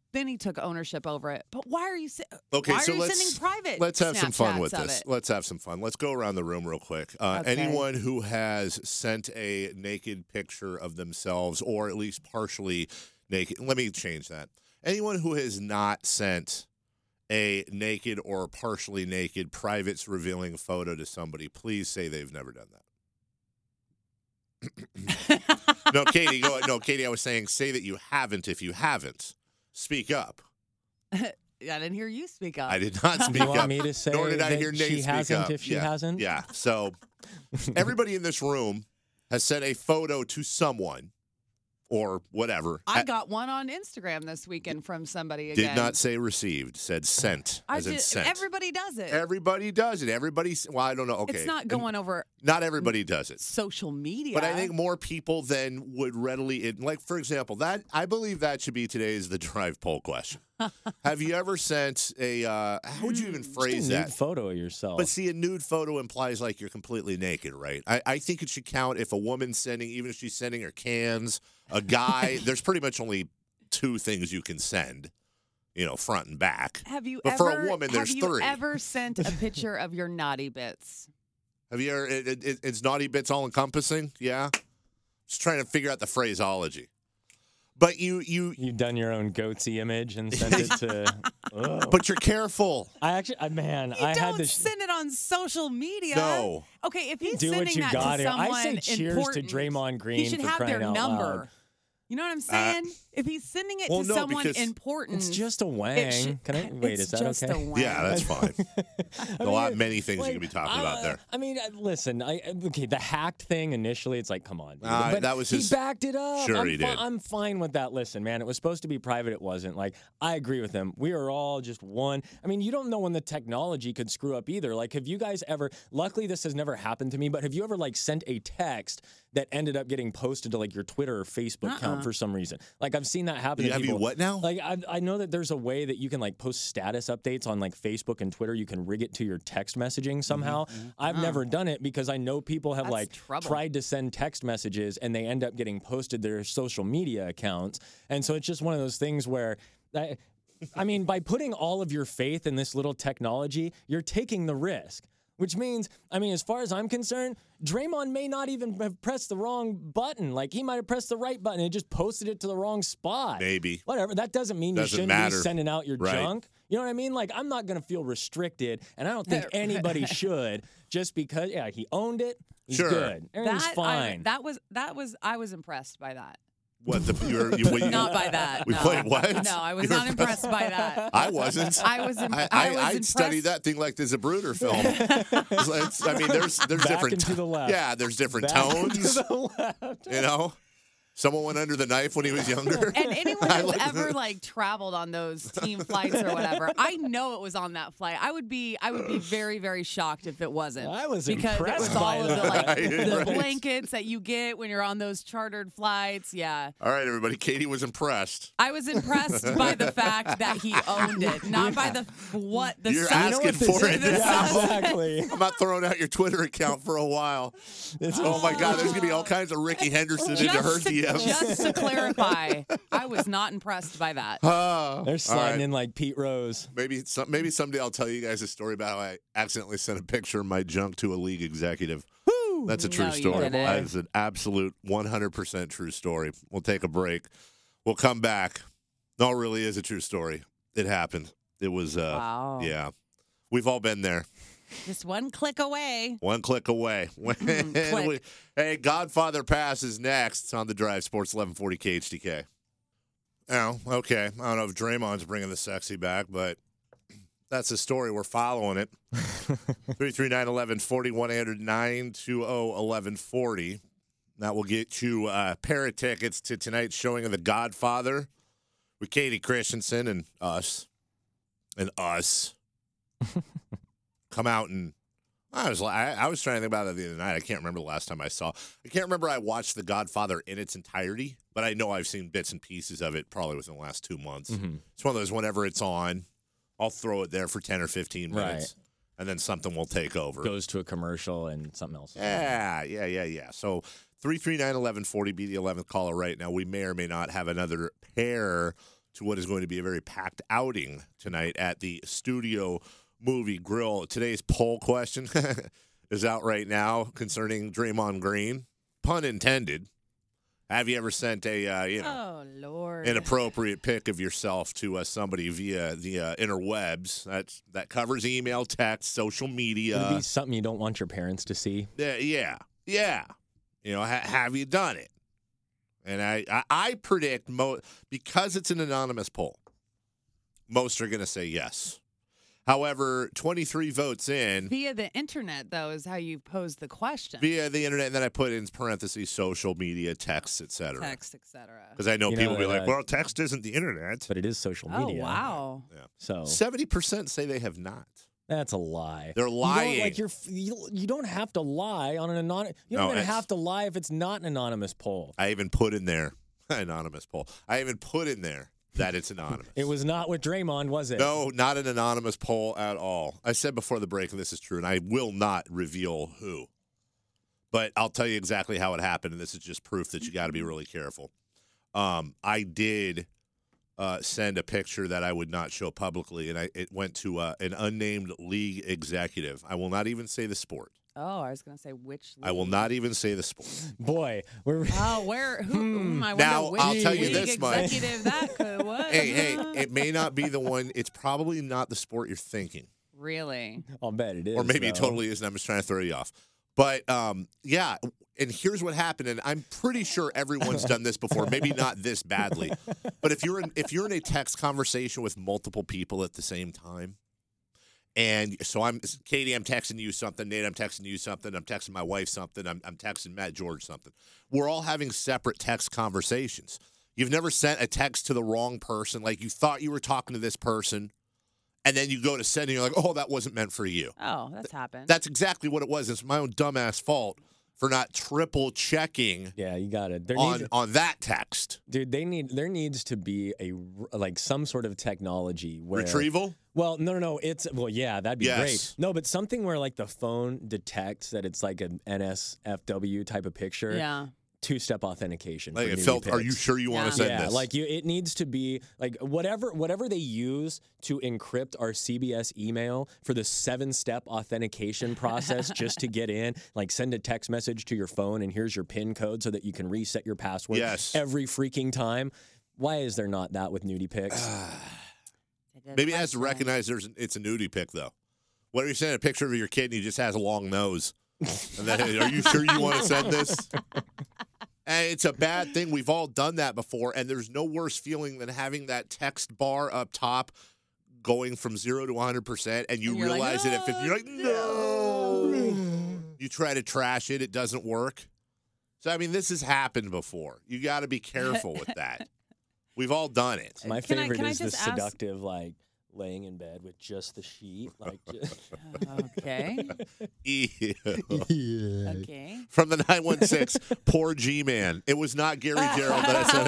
Speaker 3: then he took ownership over it. But why are you si-
Speaker 1: Okay,
Speaker 3: why
Speaker 1: so
Speaker 3: are you
Speaker 1: let's
Speaker 3: sending private
Speaker 1: let's have some fun
Speaker 3: Snapchats
Speaker 1: with
Speaker 3: of
Speaker 1: this.
Speaker 3: it?
Speaker 1: Let's have some fun. Let's go around the room real quick. Uh,
Speaker 3: Okay.
Speaker 1: Anyone who has sent a naked picture of themselves, or at least partially naked. Let me change that. Anyone who has not sent a naked or partially naked privates revealing photo to somebody, please say they've never done that. No, Katie, go. No, Katie, I was saying say that you haven't if you haven't. Speak up.
Speaker 3: I didn't hear you speak up.
Speaker 1: I did not speak
Speaker 2: You want
Speaker 1: up.
Speaker 2: me to say
Speaker 1: Nor did I
Speaker 2: that
Speaker 1: hear Nate
Speaker 2: she
Speaker 1: speak
Speaker 2: hasn't
Speaker 1: up.
Speaker 2: if she
Speaker 1: yeah.
Speaker 2: hasn't?
Speaker 1: Yeah. So everybody in this room has sent a photo to someone or whatever.
Speaker 3: I got one on Instagram this weekend from somebody
Speaker 1: Did
Speaker 3: again.
Speaker 1: not say received. Said sent.
Speaker 3: I
Speaker 1: As in
Speaker 3: did-
Speaker 1: sent.
Speaker 3: Everybody does it.
Speaker 1: Everybody does it. Everybody. Well, I don't know. Okay.
Speaker 3: It's not
Speaker 1: And
Speaker 3: going over
Speaker 1: Not everybody does it.
Speaker 3: social media.
Speaker 1: But I think more people than would readily, it, like for example, that I believe that should be today's the drive poll question. Have you ever sent a? Uh, how would you even
Speaker 2: Just
Speaker 1: phrase
Speaker 2: a nude
Speaker 1: that?
Speaker 2: photo of yourself.
Speaker 1: But see, a nude photo implies like you're completely naked, right? I, I think it should count if a woman's sending, even if she's sending her cans. A guy, there's pretty much only two things you can send, you know, front and back.
Speaker 3: Have you
Speaker 1: But
Speaker 3: ever?
Speaker 1: for a woman, there's
Speaker 3: have you
Speaker 1: three.
Speaker 3: ever sent a picture of your naughty bits?
Speaker 1: Have you ever? It, it, it- it's naughty bits all encompassing. Yeah, just trying to figure out the phraseology. But you, you,
Speaker 2: You've done your own goatsy image and sent it to. Ugh.
Speaker 1: but you're careful.
Speaker 2: I actually, I, man,
Speaker 3: You
Speaker 2: I
Speaker 3: don't
Speaker 2: had this.
Speaker 3: send it on social media.
Speaker 1: No.
Speaker 3: Okay, if he's
Speaker 2: Do
Speaker 3: sending
Speaker 2: what you
Speaker 3: that
Speaker 2: got
Speaker 3: to
Speaker 2: to.
Speaker 3: someone
Speaker 2: I say cheers to
Speaker 3: important,
Speaker 2: Draymond Green
Speaker 3: he should
Speaker 2: for
Speaker 3: have
Speaker 2: crying
Speaker 3: their
Speaker 2: out
Speaker 3: number.
Speaker 2: loud.
Speaker 3: You know what I'm saying? if he's sending it
Speaker 1: Well,
Speaker 3: to
Speaker 1: no,
Speaker 3: someone
Speaker 1: because
Speaker 3: important,
Speaker 2: It's just a wang.
Speaker 3: it should-
Speaker 2: Can I wait?
Speaker 3: it's
Speaker 2: Is that
Speaker 3: just
Speaker 2: okay?
Speaker 3: A wang.
Speaker 1: Yeah, that's fine.
Speaker 2: I
Speaker 1: a lot,
Speaker 2: mean,
Speaker 1: many things
Speaker 2: like,
Speaker 1: you could be talking
Speaker 2: uh,
Speaker 1: about there.
Speaker 2: I mean, uh, listen. I okay. The hacked thing initially, it's like, come on, dude.
Speaker 1: Uh,
Speaker 2: but
Speaker 1: that was his-
Speaker 2: he backed it up.
Speaker 1: Sure
Speaker 2: I'm
Speaker 1: he
Speaker 2: fi-
Speaker 1: did.
Speaker 2: I'm fine with that. Listen, man, it was supposed to be private. It wasn't. Like, I agree with him. We are all just one. I mean, you don't know when the technology could screw up either. Like, have you guys ever? Luckily, this has never happened to me. But have you ever like sent a text that ended up getting posted to like your Twitter or Facebook
Speaker 3: Uh-uh.
Speaker 2: account for some reason? Like, I've seen that happen. to
Speaker 1: Have you
Speaker 2: people.
Speaker 1: what now?
Speaker 2: Like, I, I know that there's a way that you can like post status updates on like Facebook and Twitter. You can rig it to your text messaging somehow. I've
Speaker 3: Oh.
Speaker 2: never done it because I know people have
Speaker 3: That's
Speaker 2: like
Speaker 3: trouble.
Speaker 2: tried to send text messages and they end up getting posted to their social media accounts. And so it's just one of those things where I, I mean, by putting all of your faith in this little technology, you're taking the risk. Which means, I mean, as far as I'm concerned, Draymond may not even have pressed the wrong button. Like, he might have pressed the right button and just posted it to the wrong spot.
Speaker 1: Maybe.
Speaker 2: Whatever. That doesn't mean
Speaker 1: Doesn't
Speaker 2: you shouldn't
Speaker 1: matter.
Speaker 2: be sending out your
Speaker 1: Right.
Speaker 2: junk. You know what I mean? Like, I'm not going to feel restricted, and I don't think anybody should just because, yeah, he owned it. He's
Speaker 1: Sure.
Speaker 2: good. Everything's
Speaker 3: That, I,
Speaker 2: fine.
Speaker 3: that was that was I was impressed by that.
Speaker 1: What the? You were, you, what, you,
Speaker 3: Not by that.
Speaker 1: We
Speaker 3: no.
Speaker 1: played what?
Speaker 3: No, I was
Speaker 1: You were
Speaker 3: not impressed by that.
Speaker 1: I wasn't.
Speaker 3: I was. Im-
Speaker 1: I,
Speaker 3: I,
Speaker 1: I,
Speaker 3: was
Speaker 1: I'd
Speaker 3: impressed.
Speaker 1: study that thing like there's a Bruder film. It's- it's- I mean, there's there's
Speaker 2: Back
Speaker 1: different.
Speaker 2: and to the left.
Speaker 1: Yeah, there's different
Speaker 2: Back and
Speaker 1: tones.
Speaker 2: to the left.
Speaker 1: You know, someone went under the knife when he was younger.
Speaker 3: And anyone
Speaker 1: I
Speaker 3: who's
Speaker 1: like
Speaker 3: ever
Speaker 1: that.
Speaker 3: like traveled on those team flights or whatever, I know it was on that flight. I would be, I would be very, very shocked if it wasn't.
Speaker 2: I was
Speaker 3: because it
Speaker 2: impressed
Speaker 3: was
Speaker 2: by
Speaker 3: all of the
Speaker 2: that.
Speaker 3: like
Speaker 1: Right,
Speaker 3: the
Speaker 1: right.
Speaker 3: blankets that you get when you're on those chartered flights. Yeah,
Speaker 1: All right, everybody. Katie was impressed.
Speaker 3: I was impressed by the fact that he owned it, not by the what the
Speaker 1: You're
Speaker 3: size-
Speaker 1: asking
Speaker 2: You know what
Speaker 1: for
Speaker 2: this
Speaker 1: it.
Speaker 2: is? Yeah,
Speaker 3: size-
Speaker 2: exactly.
Speaker 1: I'm not throwing out your Twitter account for a while. Oh my God, there's gonna be all kinds of Ricky Henderson into her
Speaker 3: Just to,
Speaker 1: D Ms.
Speaker 3: just to clarify, I was not impressed by that.
Speaker 1: Ah,
Speaker 2: They're
Speaker 1: all
Speaker 2: sliding
Speaker 1: right.
Speaker 2: in like Pete Rose.
Speaker 1: Maybe some, maybe someday I'll tell you guys a story about how I accidentally sent a picture of my junk to a league executive. That's a true
Speaker 3: No, you
Speaker 1: story.
Speaker 3: didn't.
Speaker 1: That is an absolute one hundred percent true story. We'll take a break. We'll come back. No, it really is a true story. It happened. It was, uh,
Speaker 3: Wow.
Speaker 1: yeah. We've all been there.
Speaker 3: Just one click away.
Speaker 1: One click away.
Speaker 3: Mm, click.
Speaker 1: We- hey, Godfather Pass is next. It's on the Drive Sports eleven forty K H D K. Oh, okay. I don't know if Draymond's bringing the sexy back, but that's the story. We're following it. three three nine, one one four zero, one eight hundred nine two zero, one one four zero. That will get you a pair of tickets to tonight's showing of The Godfather with Katie Christensen and us. And us. Come out and I was I, I was trying to think about it the other night. I can't remember the last time I saw. I can't remember I watched The Godfather in its entirety, but I know I've seen bits and pieces of it probably within the last two months.
Speaker 2: Mm-hmm.
Speaker 1: It's one of those whenever it's on, I'll throw it there for ten or fifteen minutes,
Speaker 2: Right.
Speaker 1: and then something will take over.
Speaker 2: Goes to a commercial and something else.
Speaker 1: Yeah, yeah, yeah, yeah. So three three nine, one one four zero, be the eleventh caller right now. We may or may not have another pair to what is going to be a very packed outing tonight at the Studio Movie Grill. Today's poll question is out right now concerning Draymond Green. Pun intended. Have you ever sent a uh, you know
Speaker 3: Oh, Lord.
Speaker 1: inappropriate pic of yourself to uh, somebody via the uh, interwebs? That's that covers email, text, social
Speaker 2: Would it
Speaker 1: media.
Speaker 2: be something you don't want your parents to see?
Speaker 1: Yeah, yeah, yeah. You know, ha- have you done it? And I, I, I predict mo- because it's an anonymous poll, most are going to say yes. However, twenty-three votes in
Speaker 3: Via the internet, though, is how you pose the question.
Speaker 1: via the internet, and then I put in parentheses social media, texts, et cetera.
Speaker 3: Text, et cetera.
Speaker 1: Because I know
Speaker 2: You
Speaker 1: people
Speaker 2: know
Speaker 1: be
Speaker 2: that,
Speaker 1: like,
Speaker 2: uh,
Speaker 1: well, text isn't the internet.
Speaker 2: But it is social
Speaker 3: Oh,
Speaker 2: media.
Speaker 3: wow.
Speaker 2: So
Speaker 1: seventy percent say they have not.
Speaker 2: that's a lie.
Speaker 1: They're
Speaker 2: You don't,
Speaker 1: lying.
Speaker 2: like you're, f- you, you don't have to lie on an anonymous. You
Speaker 1: No,
Speaker 2: don't even
Speaker 1: it's-
Speaker 2: have to lie if it's not an anonymous poll.
Speaker 1: I even put in there, anonymous poll. I even put in there that it's anonymous.
Speaker 2: It was not with Draymond, was it?
Speaker 1: No, not an anonymous poll at all. I said before the break, and this is true, and I will not reveal who. But I'll tell you exactly how it happened, and this is just proof that you got to be really careful. Um, I did uh, send a picture that I would not show publicly, and I, it went to uh, an unnamed league executive. I will not even say the sport.
Speaker 3: Oh, I was going to say which.
Speaker 1: I will
Speaker 3: league.
Speaker 1: not even say the sport.
Speaker 2: Boy, we're
Speaker 3: Oh, where? Who? mm, I wonder
Speaker 1: Now,
Speaker 3: which
Speaker 1: I'll tell you
Speaker 3: league
Speaker 1: this much.
Speaker 3: executive that could was.
Speaker 1: Hey, hey, it may not be the one. It's probably not the sport you're thinking.
Speaker 3: Really?
Speaker 2: I'll bet it is.
Speaker 1: Or maybe it
Speaker 2: though.
Speaker 1: totally is, and I'm just trying to throw you off. But um, yeah, and here's what happened, and I'm pretty sure everyone's done this before. Maybe not this badly, but if you're in if you're in a text conversation with multiple people at the same time, and so I'm Katie, I'm texting you something, Nate, I'm texting you something, I'm texting my wife something, I'm, I'm texting Matt George something. We're all having separate text conversations. You've never sent a text to the wrong person, like you thought you were talking to this person. And then you go to send, and you're like, oh, that wasn't meant for you.
Speaker 3: Oh, that's happened.
Speaker 1: That's exactly what it was. It's my own dumbass fault for not triple checking
Speaker 2: Yeah, you got it. There
Speaker 1: on,
Speaker 2: needs,
Speaker 1: on that text.
Speaker 2: dude, they need. There needs to be a r- like some sort of technology where
Speaker 1: Retrieval?
Speaker 2: Well, no, no, no. It's well, yeah, that'd be
Speaker 1: Yes.
Speaker 2: great. No, but something where like the phone detects that it's like an N S F W type of picture.
Speaker 3: yeah.
Speaker 2: Two-step authentication.
Speaker 1: Like
Speaker 2: for
Speaker 1: it
Speaker 2: nudie
Speaker 1: felt, are you
Speaker 2: pics.
Speaker 1: sure you want
Speaker 3: Yeah.
Speaker 1: to send
Speaker 2: Yeah,
Speaker 1: this?
Speaker 2: like you, it needs to be like whatever whatever they use to encrypt our C B S email for the seven-step authentication process just to get in. Like send a text message to your phone and here's your PIN code so that you can reset your password
Speaker 1: Yes.
Speaker 2: every freaking time. Why is there not that with nudie pics?
Speaker 1: Maybe it has to recognize there's it's a nudie pic, though. What are you sending a picture of your kid and he just has a long nose? And then, are you sure you want to send this? And it's a bad thing. We've all done that before, and there's no worse feeling than having that text bar up top going from zero to one hundred percent, and you
Speaker 3: And you're like,
Speaker 1: realize it at fifty. You're like,
Speaker 3: "Oh,
Speaker 1: no. You try to trash it, it doesn't work. So, I mean, this has happened before. You got to be careful with that. We've all done it.
Speaker 2: My
Speaker 3: Can I-
Speaker 2: favorite
Speaker 3: can I
Speaker 2: is the
Speaker 3: just ask-
Speaker 2: seductive, like laying in bed with just the sheet, like. Just,
Speaker 3: Okay.
Speaker 1: Ew.
Speaker 3: Okay.
Speaker 1: From the nine one six, poor G-Man. It was not Gary Gerald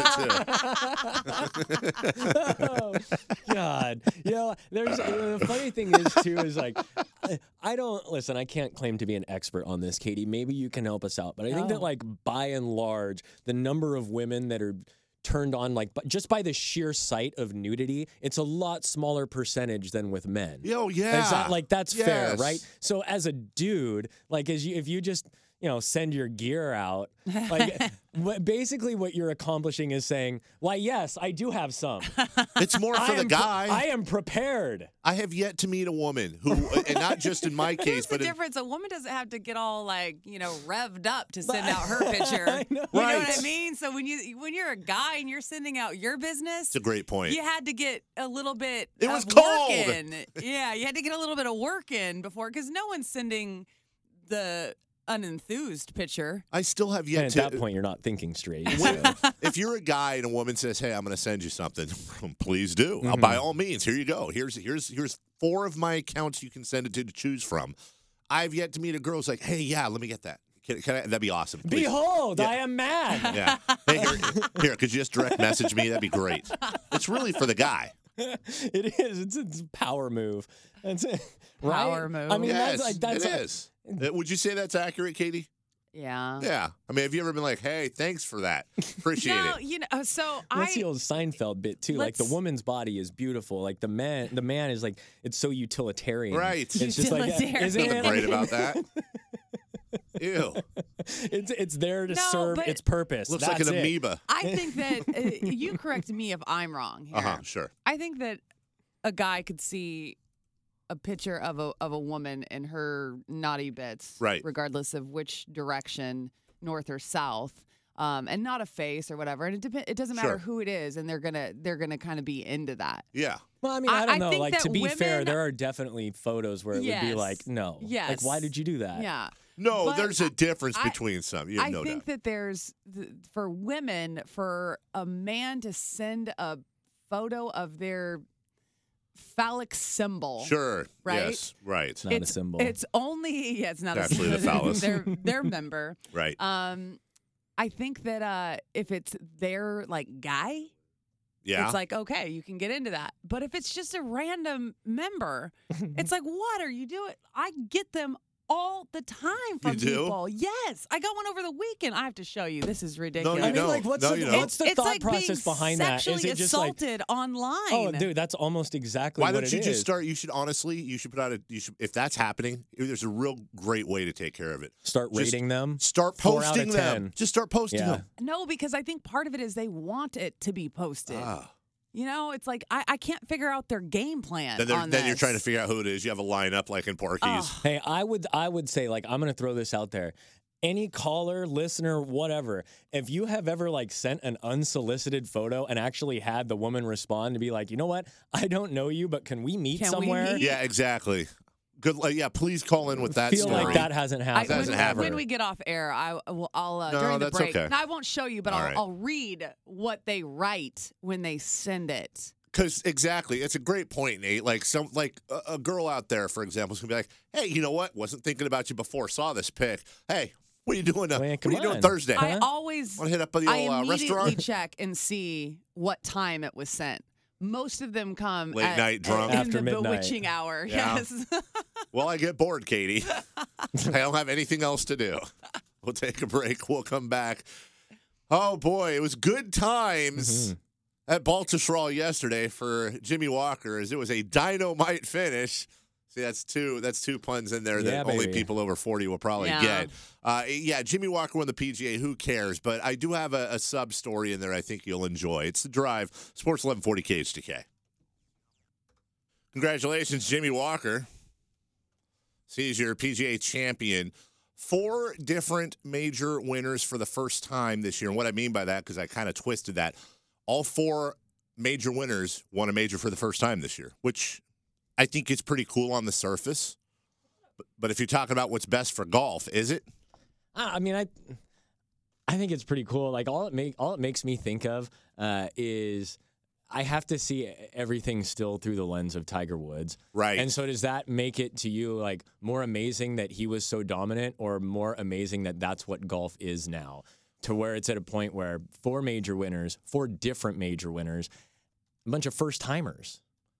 Speaker 1: that I sent it to.
Speaker 2: oh, God. You know, there's uh, the funny thing is too is like I don't listen. I can't claim to be an expert on this, Katie. Maybe you can help us out, but I think
Speaker 3: Oh.
Speaker 2: that like by and large, the number of women that are turned on like but just by the sheer sight of nudity, it's a lot smaller percentage than with men.
Speaker 1: Yo, yeah.
Speaker 2: Is that, like that's fair,
Speaker 1: Yes.
Speaker 2: right? So as a dude, like as you if you just you know send your gear out, like what, basically what you're accomplishing is saying, why yes, I do have some.
Speaker 1: It's more for
Speaker 2: I
Speaker 1: the
Speaker 2: am pre-
Speaker 1: guy.
Speaker 2: I am prepared.
Speaker 1: I have yet to meet a woman who, and not just in my case,
Speaker 3: Here's the
Speaker 1: but in,
Speaker 3: difference. A woman doesn't have to get all like, you know, revved up to send out her picture.
Speaker 2: I know.
Speaker 3: You know
Speaker 1: Right.
Speaker 3: what I mean? So when you when you're a guy and you're sending out your business,
Speaker 1: it's a great point.
Speaker 3: you had to get a little bit
Speaker 1: It
Speaker 3: of
Speaker 1: was
Speaker 3: work
Speaker 1: cold.
Speaker 3: in. Yeah, you had to get a little bit of work in before, because no one's sending the unenthused picture.
Speaker 1: I still have
Speaker 2: And
Speaker 1: yet
Speaker 2: at
Speaker 1: to.
Speaker 2: that point, you're not thinking straight. so.
Speaker 1: If you're a guy and a woman says, "Hey, I'm going to send you something," please do.
Speaker 2: Mm-hmm.
Speaker 1: I'll, by all means, here you go. Here's here's here's four of my accounts you can send it to to choose from. I've yet to meet a girl who's like, "Hey, yeah, let me get that. Can, can I, that'd be awesome." Please."
Speaker 2: Behold,
Speaker 1: Yeah.
Speaker 2: I am mad.
Speaker 1: Yeah. Hey, here, here, could you just direct message me? That'd be great. It's really for the guy.
Speaker 2: It is. It's, it's a power move. That's it. Right?
Speaker 3: Power move.
Speaker 2: I mean,
Speaker 1: Yes,
Speaker 2: that's like that's
Speaker 1: it
Speaker 2: like-
Speaker 1: is. Uh, Would you say that's accurate, Katie?
Speaker 3: Yeah.
Speaker 1: Yeah. I mean, have you ever been like, hey, thanks for that? Appreciate
Speaker 3: No,
Speaker 1: it.
Speaker 3: you know, so
Speaker 2: That's
Speaker 3: I
Speaker 2: the old Seinfeld bit too. Like the
Speaker 3: Let's-
Speaker 2: woman's body is beautiful. Like the man, the man is like it's so utilitarian.
Speaker 1: Right.
Speaker 2: It's just like
Speaker 3: Utilitarian.
Speaker 2: isn't
Speaker 1: Nothing
Speaker 2: it?
Speaker 1: great about that. Ew.
Speaker 2: It's it's there to
Speaker 3: No,
Speaker 2: serve
Speaker 3: but-
Speaker 2: its purpose.
Speaker 1: Looks
Speaker 2: That's
Speaker 1: like an
Speaker 2: it.
Speaker 1: amoeba.
Speaker 3: I think that uh, you correct me if I'm wrong here.
Speaker 1: Uh huh. Sure.
Speaker 3: I think that a guy could see a picture of a of a woman in her naughty bits,
Speaker 1: Right.
Speaker 3: regardless of which direction, north or south, um, and not a face or whatever. And it dep- it doesn't matter
Speaker 1: Sure.
Speaker 3: who it is, and they're gonna they're gonna kind of be into that.
Speaker 1: Yeah.
Speaker 2: Well, I mean,
Speaker 3: I-
Speaker 2: I don't
Speaker 3: I
Speaker 2: know.
Speaker 3: think
Speaker 2: Like
Speaker 3: that
Speaker 2: to be fair,
Speaker 3: women-
Speaker 2: there are definitely photos where it would be
Speaker 3: Yes.
Speaker 2: like, no,
Speaker 3: Yes.
Speaker 2: like why did you do that?
Speaker 3: Yeah.
Speaker 1: No,
Speaker 3: But
Speaker 1: there's a difference
Speaker 3: I-
Speaker 1: between some. You have
Speaker 3: I
Speaker 1: no
Speaker 3: think
Speaker 1: doubt.
Speaker 3: that there's th- for women, for a man to send a photo of their phallic symbol.
Speaker 1: Sure.
Speaker 3: Right?
Speaker 1: Yes. Right.
Speaker 2: It's not a symbol.
Speaker 3: It's only yeah, it's not
Speaker 1: Actually,
Speaker 3: a
Speaker 1: the phallus.
Speaker 3: their their member.
Speaker 1: Right.
Speaker 3: Um, I think that uh, if it's their like guy,
Speaker 1: Yeah.
Speaker 3: it's like okay, you can get into that. But if it's just a random member, it's like what are you doing? I get them all the time from
Speaker 1: You do?
Speaker 3: people. Yes, I got one over the weekend. I have to show you. This is ridiculous.
Speaker 1: you
Speaker 2: I mean,
Speaker 1: don't.
Speaker 2: like, what's
Speaker 1: No,
Speaker 2: the,
Speaker 1: you don't.
Speaker 2: what's the
Speaker 3: it's
Speaker 2: thought
Speaker 3: like
Speaker 2: process
Speaker 3: being
Speaker 2: behind that?
Speaker 3: sexually
Speaker 2: Is it just like,
Speaker 3: assaulted online.
Speaker 2: oh, dude, that's almost exactly
Speaker 1: Why
Speaker 2: what
Speaker 1: don't
Speaker 2: it
Speaker 1: you
Speaker 2: is.
Speaker 1: just start? You should honestly, you should put out a. You should, if that's happening, there's a real great way to take care of it.
Speaker 2: Start
Speaker 1: Just
Speaker 2: rating them.
Speaker 1: Start
Speaker 2: Four out
Speaker 1: posting
Speaker 2: of
Speaker 1: them.
Speaker 2: ten.
Speaker 1: Just start posting
Speaker 2: Yeah.
Speaker 1: them.
Speaker 3: No, because I think part of it is they want it to be posted.
Speaker 1: Ah.
Speaker 3: You know, it's like I, I can't figure out their game plan.
Speaker 1: Then, they're-
Speaker 3: on
Speaker 1: then you're
Speaker 3: this.
Speaker 1: trying to figure out who it is. You have a lineup like in Porky's.
Speaker 3: Oh.
Speaker 2: Hey, I would I would say like I'm gonna throw this out there. Any caller, listener, whatever, if you have ever like sent an unsolicited photo and actually had the woman respond to be like, you know what, I don't know you, but can we meet
Speaker 3: Can we
Speaker 2: somewhere?
Speaker 3: meet?
Speaker 1: Yeah, exactly. Good. Like, yeah, please call in with that
Speaker 2: feel
Speaker 1: story.
Speaker 2: like that hasn't
Speaker 3: I,
Speaker 2: happened.
Speaker 3: when,
Speaker 1: doesn't
Speaker 3: we-
Speaker 1: happen.
Speaker 3: when we get off air, I will. I'll uh,
Speaker 1: No,
Speaker 3: during the
Speaker 1: that's
Speaker 3: break.
Speaker 1: okay.
Speaker 3: No, I won't show you, but
Speaker 1: All
Speaker 3: I'll,
Speaker 1: right.
Speaker 3: I'll read what they write when they send it.
Speaker 1: Because exactly, it's a great point, Nate. Like some, like a, a girl out there, for example, is gonna be like, "Hey, you know what? Wasn't thinking about you before. Saw this pic. Hey, what are you doing? Uh,
Speaker 2: Man,
Speaker 1: what
Speaker 2: come
Speaker 1: are you doing
Speaker 2: on.
Speaker 1: Thursday?
Speaker 3: I
Speaker 2: Huh?
Speaker 3: always.
Speaker 1: Want to hit up the
Speaker 3: I
Speaker 1: old uh,
Speaker 3: immediately
Speaker 1: restaurant?
Speaker 3: check and see what time it was sent. Most of them come
Speaker 1: Late
Speaker 3: at-
Speaker 1: night drunk.
Speaker 3: in
Speaker 2: After
Speaker 3: the
Speaker 2: midnight.
Speaker 3: bewitching hour.
Speaker 1: Yeah.
Speaker 3: Yes.
Speaker 1: Well, I get bored, Katie. I don't have anything else to do. We'll take a break. We'll come back. Oh boy, it was good times
Speaker 2: Mhm.
Speaker 1: at Baltusrol yesterday for Jimmy Walker, as it was a dynamite finish. See, that's two. That's two puns in there that
Speaker 2: Yeah,
Speaker 1: only
Speaker 2: baby.
Speaker 1: people over forty will probably
Speaker 3: Yeah.
Speaker 1: get. Uh, yeah, Jimmy Walker won the P G A. Who cares? But I do have a, a sub story in there. I think you'll enjoy. It's the Drive, Sports eleven forty K H D K. Congratulations, Jimmy Walker. He's your P G A champion. Four different major winners for the first time this year. And what I mean by that, because I kind of twisted that, all four major winners won a major for the first time this year, which I think is pretty cool on the surface. But, but if you're talking about what's best for golf, is it?
Speaker 2: I I mean, I I think it's pretty cool. Like all it make all it makes me think of uh, is I have to see everything still through the lens of Tiger Woods.
Speaker 1: Right.
Speaker 2: And so does that make it to you like more amazing that he was so dominant, or more amazing that that's what golf is now, to where it's at a point where four major winners, four different major winners, a bunch of first timers.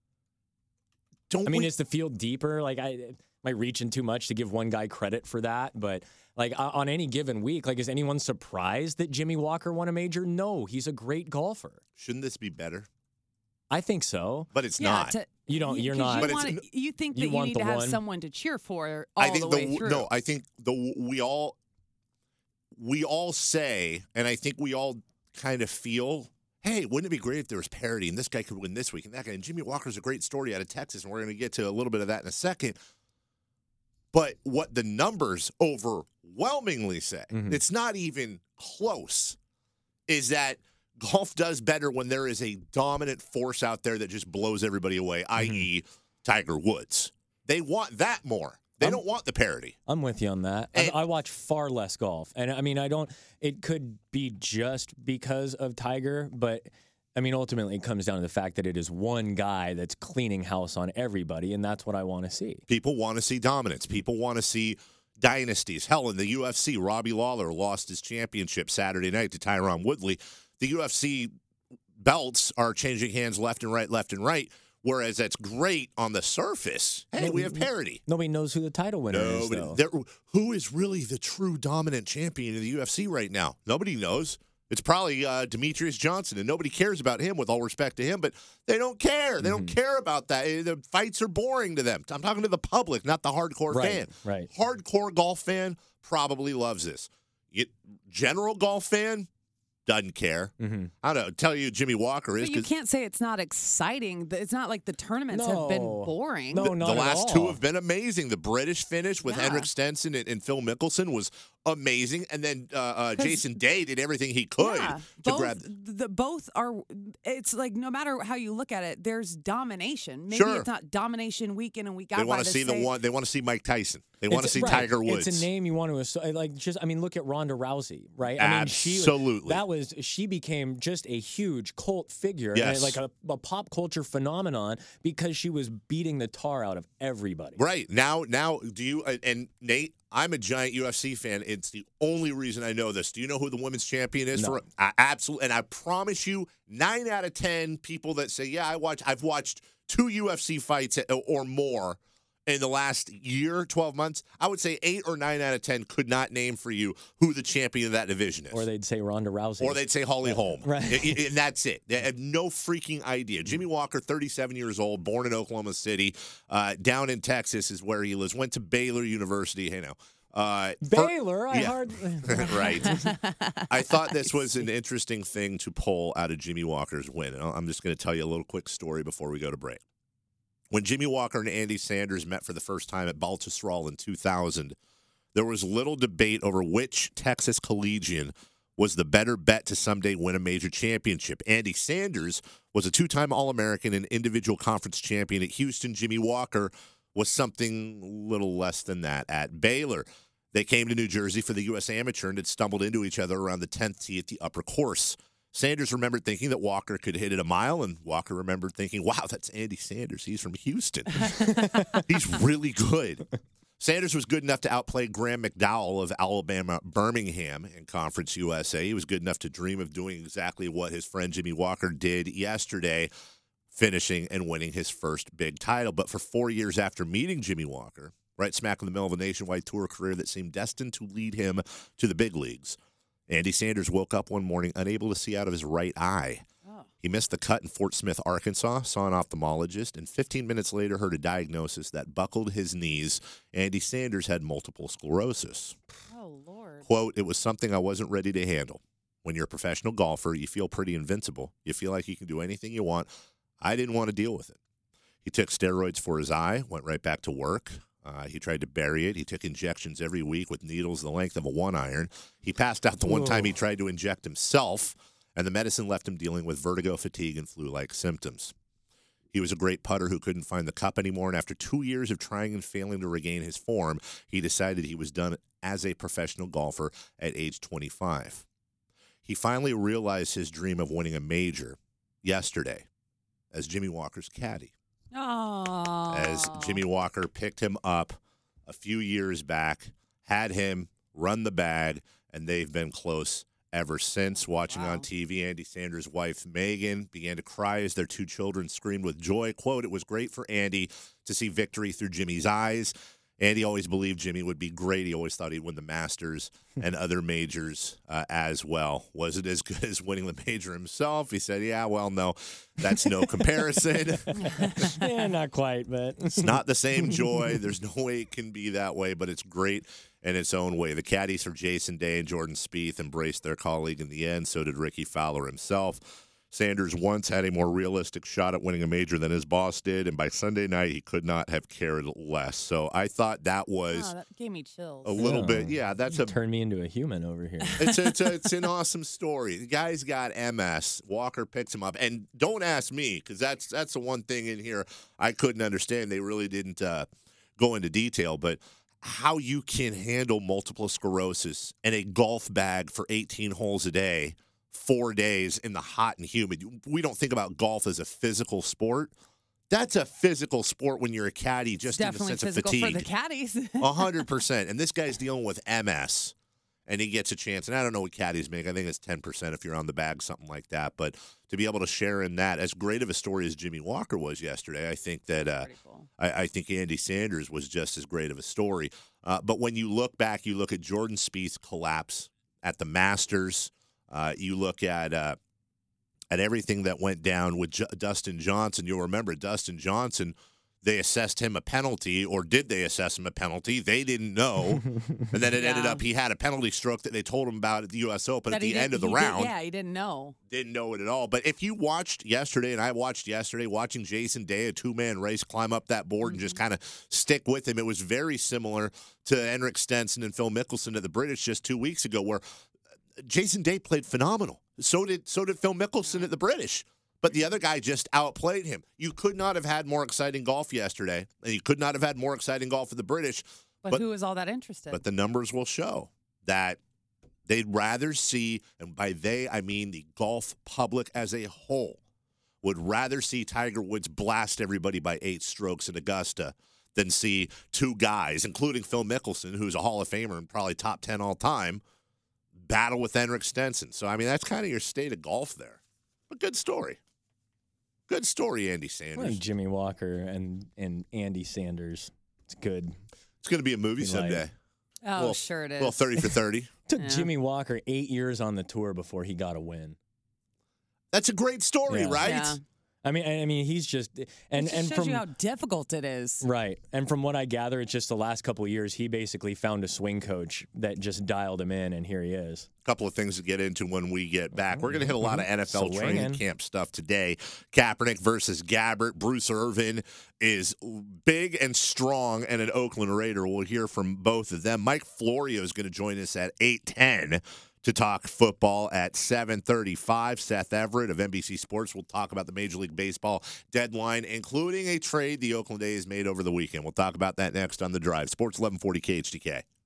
Speaker 1: Don't
Speaker 2: I mean,
Speaker 1: we-
Speaker 2: is the field deeper? Like, I am I reaching too much to give one guy credit for that? But like o- on any given week, like, is anyone surprised that Jimmy Walker won a major? No, he's a great golfer.
Speaker 1: shouldn't this be better?
Speaker 2: I think so.
Speaker 1: But it's
Speaker 3: yeah.
Speaker 1: not.
Speaker 3: To,
Speaker 2: You don't. You're
Speaker 3: 'cause
Speaker 2: not.
Speaker 3: You,
Speaker 1: But it's-
Speaker 3: wanna- you think that
Speaker 2: you
Speaker 3: you,
Speaker 2: want
Speaker 3: need
Speaker 2: the
Speaker 3: to have
Speaker 2: one-
Speaker 3: someone to cheer for all
Speaker 1: I think
Speaker 3: the way through.
Speaker 1: no. I think the we all we all say, and I think we all kind of feel, hey, wouldn't it be great if there was parity and this guy could win this week and that guy? And Jimmy Walker's a great story out of Texas, and we're going to get to a little bit of that in a second. But what the numbers overwhelmingly say,
Speaker 2: Mhm.
Speaker 1: it's not even close, is that golf does better when there is a dominant force out there that just blows everybody away, that is. Tiger Woods. They want that more. They
Speaker 2: I'm-
Speaker 1: don't want the parity.
Speaker 2: I'm with you on that. I,
Speaker 1: And-
Speaker 2: I watch far less golf, and I mean, I don't. It could be just because of Tiger, but I mean, ultimately, it comes down to the fact that it is one guy that's cleaning house on everybody, and that's what I want to see.
Speaker 1: People want to see dominance. People want to see dynasties. Hell, in the U F C, Robbie Lawler lost his championship Saturday night to Tyron Woodley. The U F C belts are changing hands left and right, left and right. Whereas that's great on the surface. Hey, we have parity.
Speaker 2: Nobody knows who the title winner is,
Speaker 1: Nobody,
Speaker 2: though.
Speaker 1: there, who is really the true dominant champion of the U F C right now? Nobody knows. It's probably uh, Demetrius Johnson, and nobody cares about him, with all respect to him, but they don't care. They don't
Speaker 2: Mhm.
Speaker 1: care about that. Eh, The fights are boring to them. I'm talking to the public, not the hardcore
Speaker 2: Right,
Speaker 1: fan.
Speaker 2: right.
Speaker 1: Hardcore golf fan probably loves this. You, general golf fan doesn't care.
Speaker 2: Mm-hmm.
Speaker 1: I don't know. Tell you Jimmy Walker is
Speaker 3: But you
Speaker 1: 'cause
Speaker 3: can't say it's not exciting. It's not like the tournaments have been
Speaker 2: No.
Speaker 3: boring.
Speaker 2: No,
Speaker 1: the,
Speaker 2: not
Speaker 1: the
Speaker 2: at
Speaker 1: last
Speaker 2: all.
Speaker 1: two have been amazing. The British finish with
Speaker 3: Yeah.
Speaker 1: Henrik Stenson and, and Phil Mickelson was amazing, and then uh, uh,
Speaker 3: 'Cause-
Speaker 1: Jason Day did everything he could
Speaker 3: Yeah,
Speaker 1: to
Speaker 3: both,
Speaker 1: grab.
Speaker 3: the both are. It's like no matter how you look at it, there's domination. Maybe
Speaker 1: Sure.
Speaker 3: it's not domination week in and week out.
Speaker 1: They want
Speaker 3: by
Speaker 1: to see the
Speaker 3: same-
Speaker 1: one. They want to see Mike Tyson. They want to
Speaker 2: It's-
Speaker 1: see
Speaker 2: right.
Speaker 1: Tiger Woods.
Speaker 2: It's a name you want to asso- like. Just I mean, look at Ronda Rousey, right? I mean, she
Speaker 1: Absolutely.
Speaker 2: that was she became just a huge cult figure,
Speaker 1: Yes.
Speaker 2: and like a, a pop culture phenomenon because she was beating the tar out of everybody.
Speaker 1: Right now, now, do you uh, and Nate? I'm a giant U F C fan. It's the only reason I know this. Do you know who the women's champion is?
Speaker 2: No.
Speaker 1: For I absolutely, and I promise you, nine out of ten people that say, "Yeah, I watch. I've watched two U F C fights or more in the last year, twelve months." I would say eight or nine out of ten could not name for you who the champion of that division is.
Speaker 2: Or they'd say Ronda Rousey.
Speaker 1: Or they'd say Holly Holm.
Speaker 2: Right.
Speaker 1: I- I- And that's it. They have no freaking idea. Jimmy Walker, thirty-seven years old, born in Oklahoma City, uh, down in Texas is where he lives, went to Baylor University. Hey, now. Uh, fir-
Speaker 2: Baylor. I
Speaker 1: yeah.
Speaker 2: hardly.
Speaker 1: right. I thought this was an interesting thing to pull out of Jimmy Walker's win. And I'm just going to tell you a little quick story before we go to break. When Jimmy Walker and Andy Sanders met for the first time at Baltusrol in two thousand, there was little debate over which Texas collegian was the better bet to someday win a major championship. Andy Sanders was a two-time All-American and individual conference champion at Houston. Jimmy Walker was something little less than that at Baylor. They came to New Jersey for the U S Amateur and had stumbled into each other around the tenth tee at the upper course. Sanders remembered thinking that Walker could hit it a mile, and Walker remembered thinking, wow, that's Andy Sanders. He's from Houston. He's really good. Sanders was good enough to outplay Graham McDowell of Alabama Birmingham in Conference U S A. He was good enough to dream of doing exactly what his friend Jimmy Walker did yesterday, finishing and winning his first big title. But for four years after meeting Jimmy Walker, right smack in the middle of a nationwide tour career that seemed destined to lead him to the big leagues, Andy Sanders woke up one morning unable to see out of his right eye.
Speaker 3: Oh.
Speaker 1: He missed the cut in Fort Smith, Arkansas, saw an ophthalmologist, and fifteen minutes later heard a diagnosis that buckled his knees. Andy Sanders had multiple sclerosis.
Speaker 3: Oh, Lord.
Speaker 1: Quote, "It was something I wasn't ready to handle. When you're a professional golfer, you feel pretty invincible. You feel like you can do anything you want. I didn't want to deal with it." He took steroids for his eye, went right back to work. Uh, he tried to bury it. He took injections every week with needles the length of a one iron. He passed out the one time he tried to inject himself, and the medicine left him dealing with vertigo, fatigue, and flu-like symptoms. He was a great putter who couldn't find the cup anymore, and after two years of trying and failing to regain his form, he decided he was done as a professional golfer at age twenty-five. He finally realized his dream of winning a major yesterday as Jimmy Walker's caddy.
Speaker 3: Oh.
Speaker 1: As Jimmy Walker picked him up a few years back, had him run the bag, and they've been close ever since. Watching
Speaker 3: Wow.
Speaker 1: on T V, Andy Sanders' wife, Megan, began to cry as their two children screamed with joy. Quote, "It was great for Andy to see victory through Jimmy's eyes. Andy always believed Jimmy would be great. He always thought he'd win the Masters and other majors uh, as well. Was it as good as winning the major himself?" He said, "Yeah, well, no, that's no comparison.
Speaker 2: Yeah, not quite, but
Speaker 1: It's not the same joy. There's no way it can be that way, but it's great in its own way." The caddies for Jason Day and Jordan Spieth embraced their colleague in the end. So did Ricky Fowler himself. Sanders once had a more realistic shot at winning a major than his boss did, and by Sunday night, he could not have cared less. So I thought that was
Speaker 3: Oh, that gave me chills.
Speaker 1: a little
Speaker 2: Oh.
Speaker 1: bit, yeah, that's a
Speaker 2: turned me into a human over here.
Speaker 1: it's a, it's, a, it's an awesome story. The guy's got M S. Walker picks him up, and don't ask me because that's that's the one thing in here I couldn't understand. They really didn't uh, go into detail, but how you can handle multiple sclerosis and a golf bag for eighteen holes a day, four days in the hot and humid. We don't think about golf as a physical sport. That's a physical sport when you're a caddy, just in the
Speaker 3: Definitely
Speaker 1: sense of
Speaker 3: physical
Speaker 1: fatigue.
Speaker 3: for the caddies.
Speaker 1: A hundred percent. And this guy's dealing with M S. and he gets a chance. And I don't know what caddies make. I think it's ten percent if you're on the bag, something like that. But to be able to share in that, as great of a story as Jimmy Walker was yesterday, I think that uh,
Speaker 3: Cool.
Speaker 1: I, I think Andy Sanders was just as great of a story. Uh, but when you look back, you look at Jordan Spieth's collapse at the Masters. Uh, you look at uh, at everything that went down with J- Dustin Johnson. You'll remember Dustin Johnson. They assessed him a penalty, or did they assess him a penalty? They didn't know. And then it
Speaker 3: Yeah.
Speaker 1: ended up he had a penalty stroke that they told him about at the U S Open
Speaker 3: That
Speaker 1: at
Speaker 3: he
Speaker 1: the end
Speaker 3: didn't-
Speaker 1: of the
Speaker 3: he did-
Speaker 1: round.
Speaker 3: yeah, he didn't know.
Speaker 1: Didn't know it at all. But if you watched yesterday, and I watched yesterday, watching Jason Day, a two-man race, climb up that board and just kind of stick with him, it was very similar to Henrik Stenson and Phil Mickelson at the British just two weeks ago, where Jason Day played phenomenal. So did so did Phil Mickelson at the British. But the other guy just outplayed him. You could not have had more exciting golf yesterday, and you could not have had more exciting golf at the British.
Speaker 3: But,
Speaker 1: But-
Speaker 3: who was all that interested?
Speaker 1: But the numbers will show that they'd rather see, and by they, I mean the golf public as a whole, would rather see Tiger Woods blast everybody by eight strokes in Augusta than see two guys, including Phil Mickelson, who's a Hall of Famer and probably top ten all time, battle with Henrik Stenson. So, I mean, that's kind of your state of golf there. But good story. Good story, Andy
Speaker 2: I
Speaker 1: Sanders.
Speaker 2: like Jimmy Walker and, and Andy Sanders. It's good.
Speaker 1: It's going to be a movie
Speaker 2: Like-
Speaker 1: someday.
Speaker 3: oh,
Speaker 1: well,
Speaker 3: sure it is.
Speaker 1: Well, thirty for thirty.
Speaker 2: Took
Speaker 3: Yeah.
Speaker 2: Jimmy Walker eight years on the tour before he got a win.
Speaker 1: That's a great story,
Speaker 2: Yeah.
Speaker 1: right?
Speaker 3: Yeah.
Speaker 2: I mean, I I mean, he's just and
Speaker 3: It just
Speaker 2: and
Speaker 3: shows
Speaker 2: from
Speaker 3: you how difficult it is.
Speaker 2: right, and from what I gather, it's just the last couple of years he basically found a swing coach that just dialed him in, and here he is.
Speaker 1: Couple of things to get into when we get back. We're going to hit a lot of N F L training
Speaker 2: Swinging.
Speaker 1: camp stuff today. Kaepernick versus Gabbert. Bruce Irvin is big and strong and an Oakland Raider. We'll hear from both of them. Mike Florio is going to join us at eight ten to talk football at seven thirty-five. Seth Everett of N B C Sports will talk about the Major League Baseball deadline, including a trade the Oakland A's made over the weekend. We'll talk about that next on The Drive. Sports eleven forty K H D K.